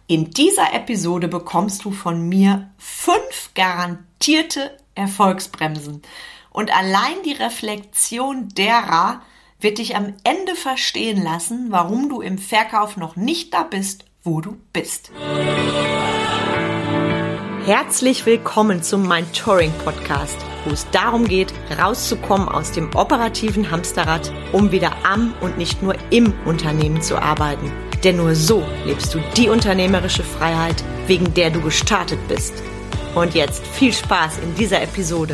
In dieser Episode bekommst du von mir 5 garantierte Erfolgsbremsen. Und allein die Reflexion derer wird dich am Ende verstehen lassen, warum du im Verkauf noch nicht da bist, wo du bist. Herzlich willkommen zum Mentoring-Podcast, wo es darum geht, rauszukommen aus dem operativen Hamsterrad, um wieder am und nicht nur im Unternehmen zu arbeiten. Denn nur so lebst du die unternehmerische Freiheit, wegen der du gestartet bist. Und jetzt viel Spaß in dieser Episode.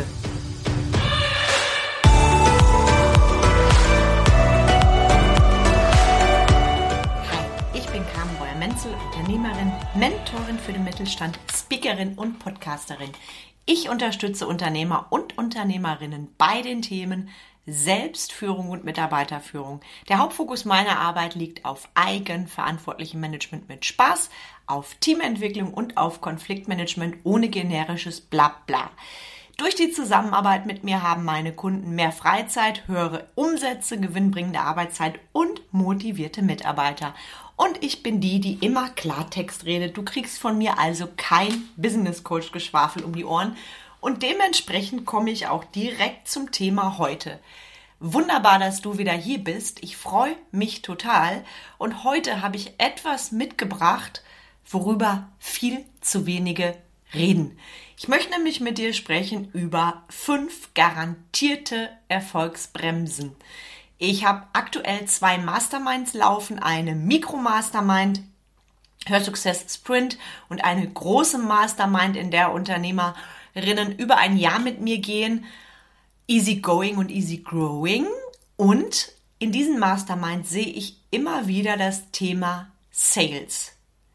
Hi, ich bin Carmen Breuer-Menzel, Unternehmerin, Mentorin für den Mittelstand, Speakerin und Podcasterin. Ich unterstütze Unternehmer und Unternehmerinnen bei den Themen Selbstführung und Mitarbeiterführung. Der Hauptfokus meiner Arbeit liegt auf eigenverantwortlichem Management mit Spaß, auf Teamentwicklung und auf Konfliktmanagement ohne generisches Blabla. Durch die Zusammenarbeit mit mir haben meine Kunden mehr Freizeit, höhere Umsätze, gewinnbringende Arbeitszeit und motivierte Mitarbeiter. Und ich bin die immer Klartext redet. Du kriegst von mir also kein Business-Coach-Geschwafel um die Ohren. Und dementsprechend komme ich auch direkt zum Thema heute. Wunderbar, dass du wieder hier bist. Ich freue mich total. Und heute habe ich etwas mitgebracht, worüber viel zu wenige reden. Ich möchte nämlich mit dir sprechen über 5 garantierte Erfolgsbremsen. Ich habe aktuell 2 Masterminds laufen, eine Mikro-Mastermind, Her Success Sprint und eine große Mastermind, in der Unternehmerinnen über ein Jahr mit mir gehen, easy going und easy growing. Und in diesen Masterminds sehe ich immer wieder das Thema Sales.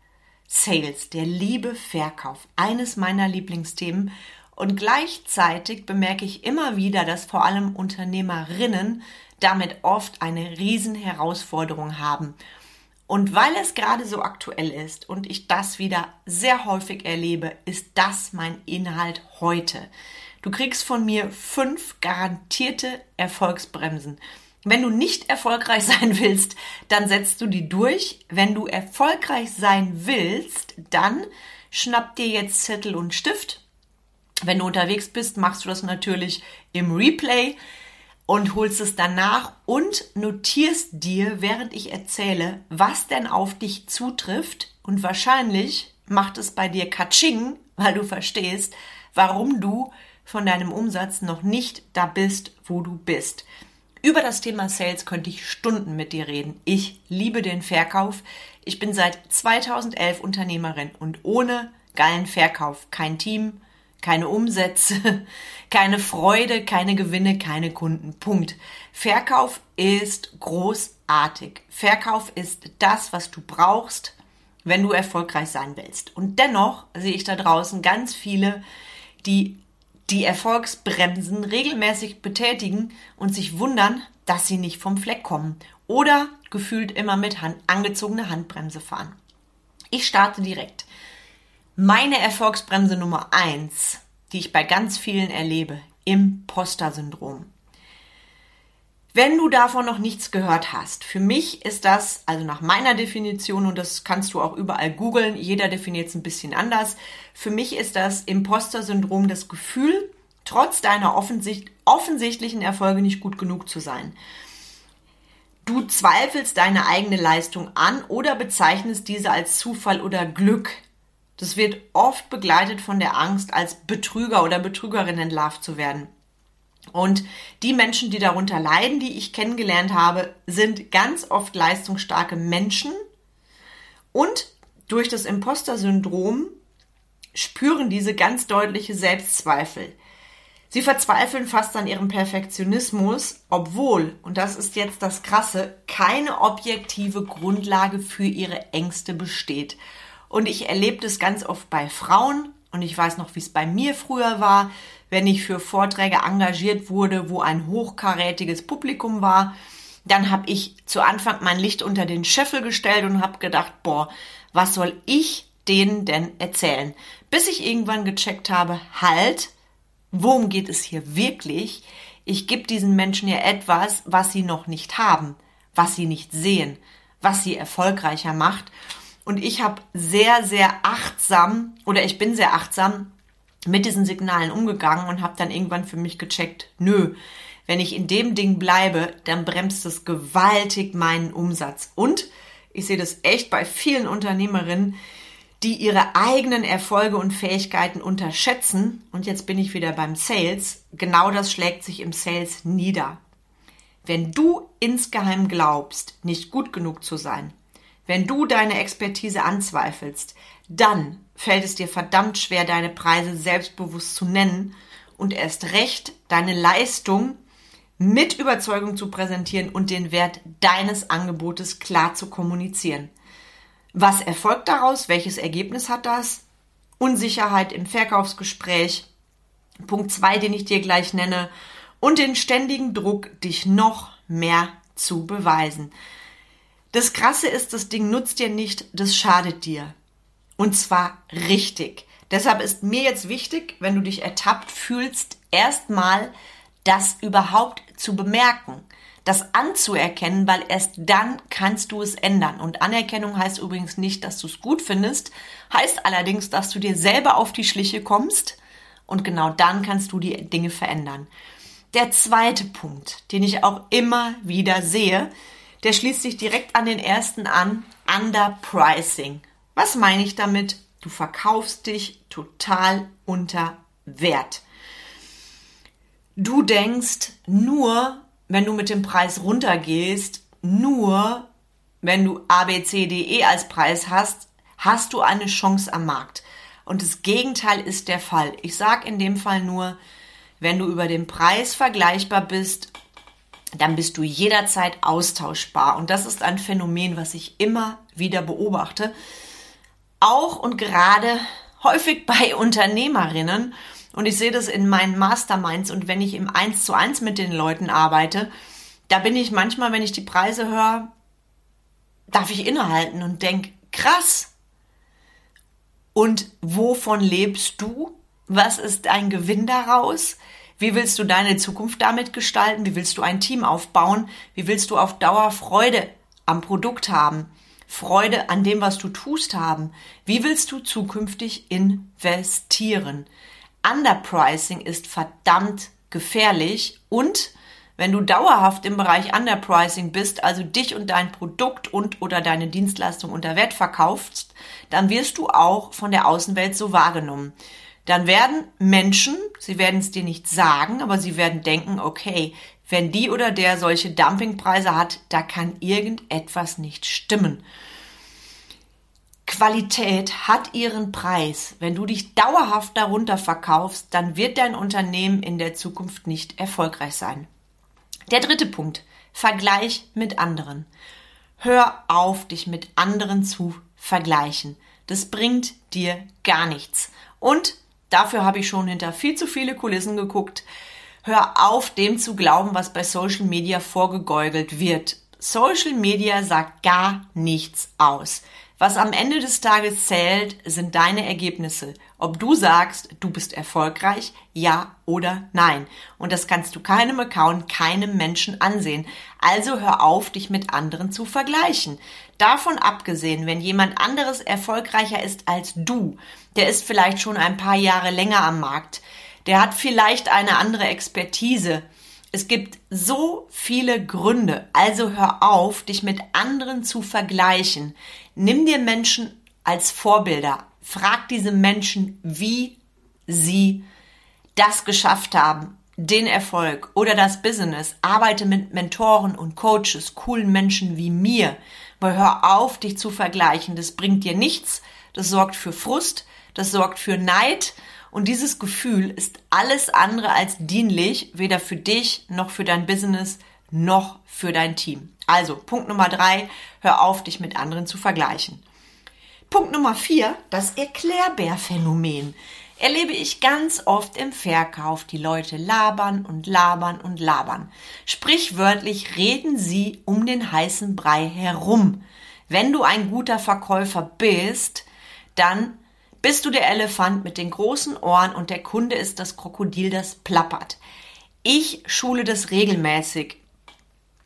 Sales, der liebe Verkauf, eines meiner Lieblingsthemen. Und gleichzeitig bemerke ich immer wieder, dass vor allem Unternehmerinnen damit oft eine riesen Herausforderung haben. Und weil es gerade so aktuell ist und ich das wieder sehr häufig erlebe, ist das mein Inhalt heute. Du kriegst von mir 5 garantierte Erfolgsbremsen. Wenn du nicht erfolgreich sein willst, dann setzt du die durch. Wenn du erfolgreich sein willst, dann schnapp dir jetzt Zettel und Stift. Wenn du unterwegs bist, machst du das natürlich im Replay und holst es danach und notierst dir, während ich erzähle, was denn auf dich zutrifft. Und wahrscheinlich macht es bei dir Katsching, weil du verstehst, warum du von deinem Umsatz noch nicht da bist, wo du bist. Über das Thema Sales könnte ich Stunden mit dir reden. Ich liebe den Verkauf. Ich bin seit 2011 Unternehmerin und ohne geilen Verkauf kein Team, keine Umsätze, keine Freude, keine Gewinne, keine Kunden. Punkt. Verkauf ist großartig. Verkauf ist das, was du brauchst, wenn du erfolgreich sein willst. Und dennoch sehe ich da draußen ganz viele, die Erfolgsbremsen regelmäßig betätigen und sich wundern, dass sie nicht vom Fleck kommen oder gefühlt immer mit angezogene Handbremse fahren. Ich starte direkt. Meine Erfolgsbremse Nummer 1, die ich bei ganz vielen erlebe, Imposter-Syndrom. Wenn du davon noch nichts gehört hast, für mich ist das, also nach meiner Definition, und das kannst du auch überall googeln, jeder definiert es ein bisschen anders, für mich ist das Imposter-Syndrom das Gefühl, trotz deiner offensichtlichen Erfolge nicht gut genug zu sein. Du zweifelst deine eigene Leistung an oder bezeichnest diese als Zufall oder Glück. Das wird oft begleitet von der Angst, als Betrüger oder Betrügerin entlarvt zu werden. Und die Menschen, die darunter leiden, die ich kennengelernt habe, sind ganz oft leistungsstarke Menschen und durch das Imposter-Syndrom spüren diese ganz deutliche Selbstzweifel. Sie verzweifeln fast an ihrem Perfektionismus, obwohl, und das ist jetzt das Krasse, keine objektive Grundlage für ihre Ängste besteht. Und ich erlebe das ganz oft bei Frauen und ich weiß noch, wie es bei mir früher war, wenn ich für Vorträge engagiert wurde, wo ein hochkarätiges Publikum war, dann habe ich zu Anfang mein Licht unter den Scheffel gestellt und habe gedacht, was soll ich denen denn erzählen? Bis ich irgendwann gecheckt habe, halt, worum geht es hier wirklich? Ich gebe diesen Menschen ja etwas, was sie noch nicht haben, was sie nicht sehen, was sie erfolgreicher macht. Und ich habe sehr, sehr achtsam oder ich bin sehr achtsam mit diesen Signalen umgegangen und habe dann irgendwann für mich gecheckt, nö, wenn ich in dem Ding bleibe, dann bremst es gewaltig meinen Umsatz. Und ich sehe das echt bei vielen Unternehmerinnen, die ihre eigenen Erfolge und Fähigkeiten unterschätzen. Und jetzt bin ich wieder beim Sales. Genau das schlägt sich im Sales nieder. Wenn du insgeheim glaubst, nicht gut genug zu sein, wenn du deine Expertise anzweifelst, dann fällt es dir verdammt schwer, deine Preise selbstbewusst zu nennen und erst recht deine Leistung mit Überzeugung zu präsentieren und den Wert deines Angebotes klar zu kommunizieren. Was erfolgt daraus? Welches Ergebnis hat das? Unsicherheit im Verkaufsgespräch. Punkt 2, den ich dir gleich nenne. Und den ständigen Druck, dich noch mehr zu beweisen. Das Krasse ist, das Ding nutzt dir nicht, das schadet dir. Und zwar richtig. Deshalb ist mir jetzt wichtig, wenn du dich ertappt fühlst, erstmal das überhaupt zu bemerken, das anzuerkennen, weil erst dann kannst du es ändern. Und Anerkennung heißt übrigens nicht, dass du es gut findest, heißt allerdings, dass du dir selber auf die Schliche kommst und genau dann kannst du die Dinge verändern. Der zweite Punkt, den ich auch immer wieder sehe, der schließt sich direkt an den ersten an, Underpricing. Was meine ich damit? Du verkaufst dich total unter Wert. Du denkst, nur wenn du mit dem Preis runtergehst, nur wenn du A, B, C, D, E als Preis hast, hast du eine Chance am Markt. Und das Gegenteil ist der Fall. Ich sage in dem Fall nur, wenn du über den Preis vergleichbar bist, dann bist du jederzeit austauschbar. Und das ist ein Phänomen, was ich immer wieder beobachte. Auch und gerade häufig bei Unternehmerinnen. Und ich sehe das in meinen Masterminds und wenn ich im 1:1 mit den Leuten arbeite, da bin ich manchmal, wenn ich die Preise höre, darf ich innehalten und denke, krass. Und wovon lebst du? Was ist dein Gewinn daraus? Wie willst du deine Zukunft damit gestalten? Wie willst du ein Team aufbauen? Wie willst du auf Dauer Freude am Produkt haben? Freude an dem, was du tust haben? Wie willst du zukünftig investieren? Underpricing ist verdammt gefährlich und wenn du dauerhaft im Bereich Underpricing bist, also dich und dein Produkt und oder deine Dienstleistung unter Wert verkaufst, dann wirst du auch von der Außenwelt so wahrgenommen. Dann werden Menschen, sie werden es dir nicht sagen, aber sie werden denken, okay, wenn die oder der solche Dumpingpreise hat, da kann irgendetwas nicht stimmen. Qualität hat ihren Preis. Wenn du dich dauerhaft darunter verkaufst, dann wird dein Unternehmen in der Zukunft nicht erfolgreich sein. Der dritte Punkt, Vergleich mit anderen. Hör auf, dich mit anderen zu vergleichen. Das bringt dir gar nichts. Und dafür habe ich schon hinter viel zu viele Kulissen geguckt. Hör auf, dem zu glauben, was bei Social Media vorgegaukelt wird. Social Media sagt gar nichts aus. Was am Ende des Tages zählt, sind deine Ergebnisse. Ob du sagst, du bist erfolgreich, ja oder nein. Und das kannst du keinem Account, keinem Menschen ansehen. Also hör auf, dich mit anderen zu vergleichen. Davon abgesehen, wenn jemand anderes erfolgreicher ist als du, der ist vielleicht schon ein paar Jahre länger am Markt, der hat vielleicht eine andere Expertise. Es gibt so viele Gründe, also hör auf, dich mit anderen zu vergleichen. Nimm dir Menschen als Vorbilder. Frag diese Menschen, wie sie das geschafft haben, den Erfolg oder das Business. Arbeite mit Mentoren und Coaches, coolen Menschen wie mir. Aber hör auf, dich zu vergleichen. Das bringt dir nichts. Das sorgt für Frust, das sorgt für Neid. Und dieses Gefühl ist alles andere als dienlich, weder für dich, noch für dein Business, noch für dein Team. Also, Punkt Nummer 3, hör auf, dich mit anderen zu vergleichen. Punkt Nummer 4, das Erklärbär-Phänomen. Erlebe ich ganz oft im Verkauf. Die Leute labern und labern und labern. Sprichwörtlich reden sie um den heißen Brei herum. Wenn du ein guter Verkäufer bist, dann bist du der Elefant mit den großen Ohren und der Kunde ist das Krokodil, das plappert. Ich schule das regelmäßig.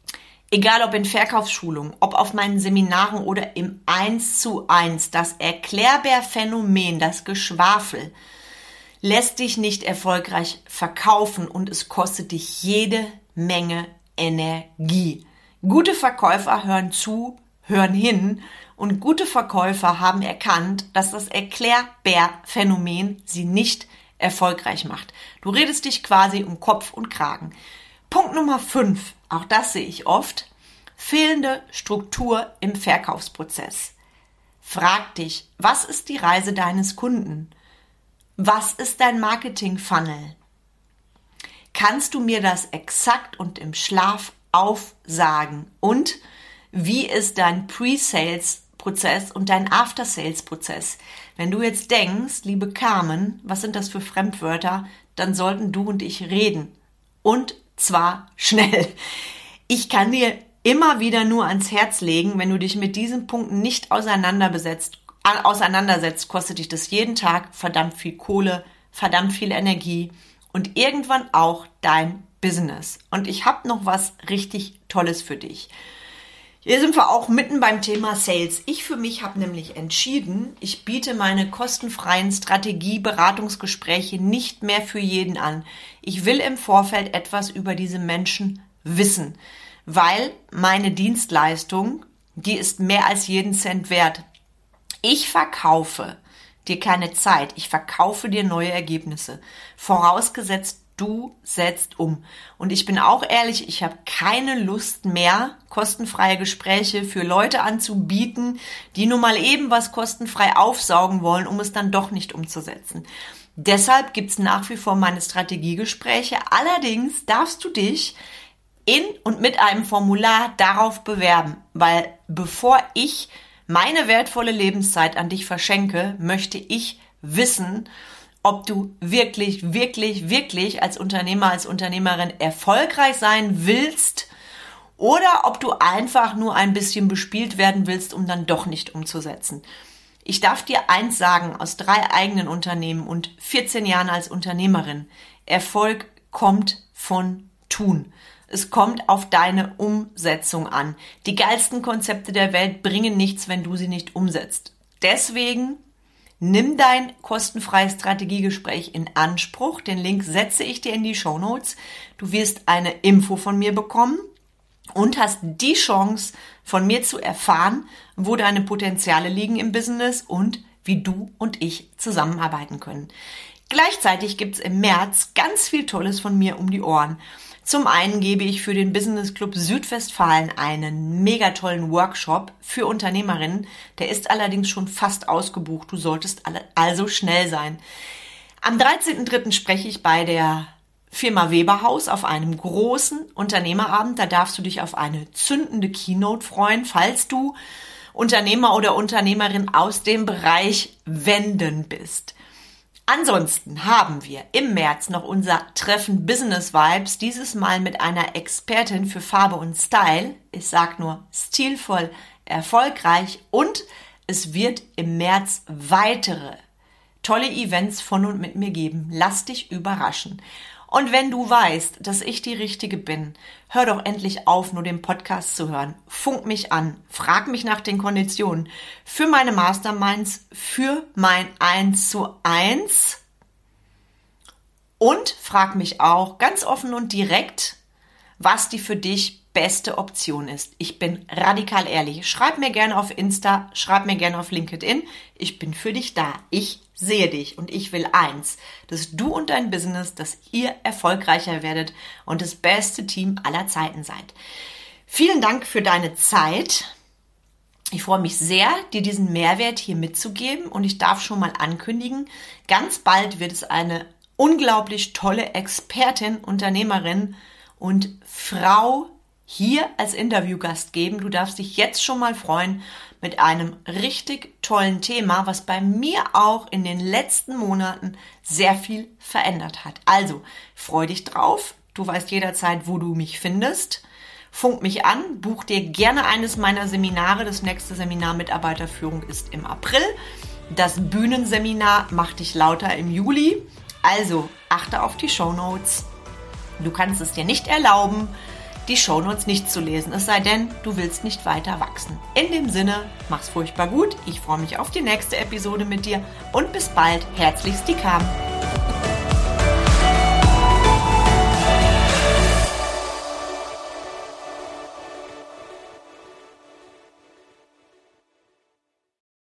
Egal ob in Verkaufsschulungen, ob auf meinen Seminaren oder im 1:1, das Erklärbär-Phänomen, das Geschwafel, lässt dich nicht erfolgreich verkaufen und es kostet dich jede Menge Energie. Gute Verkäufer hören zu, hören hin und gute Verkäufer haben erkannt, dass das Erklärbär-Phänomen sie nicht erfolgreich macht. Du redest dich quasi um Kopf und Kragen. Punkt Nummer 5, auch das sehe ich oft, fehlende Struktur im Verkaufsprozess. Frag dich, was ist die Reise deines Kunden? Was ist dein Marketing-Funnel? Kannst du mir das exakt und im Schlaf aufsagen? Und wie ist dein Pre-Sales-Prozess und dein After-Sales-Prozess? Wenn du jetzt denkst, liebe Carmen, was sind das für Fremdwörter, dann sollten du und ich reden. Und zwar schnell. Ich kann dir immer wieder nur ans Herz legen, wenn du dich mit diesen Punkten nicht auseinandersetzt, kostet dich das jeden Tag verdammt viel Kohle, verdammt viel Energie und irgendwann auch dein Business. Und ich habe noch was richtig Tolles für dich. Hier sind wir auch mitten beim Thema Sales. Ich für mich habe nämlich entschieden, ich biete meine kostenfreien Strategie-Beratungsgespräche nicht mehr für jeden an. Ich will im Vorfeld etwas über diese Menschen wissen, weil meine Dienstleistung, die ist mehr als jeden Cent wert. Ich verkaufe dir keine Zeit, ich verkaufe dir neue Ergebnisse, vorausgesetzt du setzt um. Und ich bin auch ehrlich, ich habe keine Lust mehr, kostenfreie Gespräche für Leute anzubieten, die nur mal eben was kostenfrei aufsaugen wollen, um es dann doch nicht umzusetzen. Deshalb gibt es nach wie vor meine Strategiegespräche. Allerdings darfst du dich in und mit einem Formular darauf bewerben, weil bevor ich meine wertvolle Lebenszeit an dich verschenke, möchte ich wissen, ob du wirklich als Unternehmer, als Unternehmerin erfolgreich sein willst oder ob du einfach nur ein bisschen bespielt werden willst, um dann doch nicht umzusetzen. Ich darf dir eins sagen, aus 3 eigenen Unternehmen und 14 Jahren als Unternehmerin: Erfolg kommt von Tun. Es kommt auf deine Umsetzung an. Die geilsten Konzepte der Welt bringen nichts, wenn du sie nicht umsetzt. Deswegen nimm dein kostenfreies Strategiegespräch in Anspruch. Den Link setze ich dir in die Shownotes. Du wirst eine Info von mir bekommen und hast die Chance, von mir zu erfahren, wo deine Potenziale liegen im Business und wie du und ich zusammenarbeiten können. Gleichzeitig gibt es im März ganz viel Tolles von mir um die Ohren. Zum einen gebe ich für den Business Club Südwestfalen einen mega tollen Workshop für Unternehmerinnen. Der ist allerdings schon fast ausgebucht. Du solltest also schnell sein. Am 13.03. spreche ich bei der Firma Weberhaus auf einem großen Unternehmerabend. Da darfst du dich auf eine zündende Keynote freuen, falls du Unternehmer oder Unternehmerin aus dem Bereich Wenden bist. Ansonsten haben wir im März noch unser Treffen Business Vibes, dieses Mal mit einer Expertin für Farbe und Style. Ich sag nur stilvoll, erfolgreich, und es wird im März weitere tolle Events von und mit mir geben. Lass dich überraschen. Und wenn du weißt, dass ich die Richtige bin, hör doch endlich auf, nur den Podcast zu hören. Funk mich an, frag mich nach den Konditionen für meine Masterminds, für mein 1:1 und frag mich auch ganz offen und direkt, was die für dich beste Option ist. Ich bin radikal ehrlich. Schreib mir gerne auf Insta, schreib mir gerne auf LinkedIn. Ich bin für dich da. Ich sehe dich und ich will eins, dass du und dein Business, dass ihr erfolgreicher werdet und das beste Team aller Zeiten seid. Vielen Dank für deine Zeit. Ich freue mich sehr, dir diesen Mehrwert hier mitzugeben, und ich darf schon mal ankündigen, ganz bald wird es eine unglaublich tolle Expertin, Unternehmerin und Frau hier als Interviewgast geben. Du darfst dich jetzt schon mal freuen mit einem richtig tollen Thema, was bei mir auch in den letzten Monaten sehr viel verändert hat. Also, freu dich drauf. Du weißt jederzeit, wo du mich findest. Funk mich an, buch dir gerne eines meiner Seminare. Das nächste Seminar Mitarbeiterführung ist im April. Das Bühnenseminar Mach dich lauter im Juli. Also, achte auf die Shownotes. Du kannst es dir nicht erlauben, die Shownotes nicht zu lesen, es sei denn, du willst nicht weiter wachsen. In dem Sinne, mach's furchtbar gut, ich freue mich auf die nächste Episode mit dir und bis bald, herzlichst die Carmen.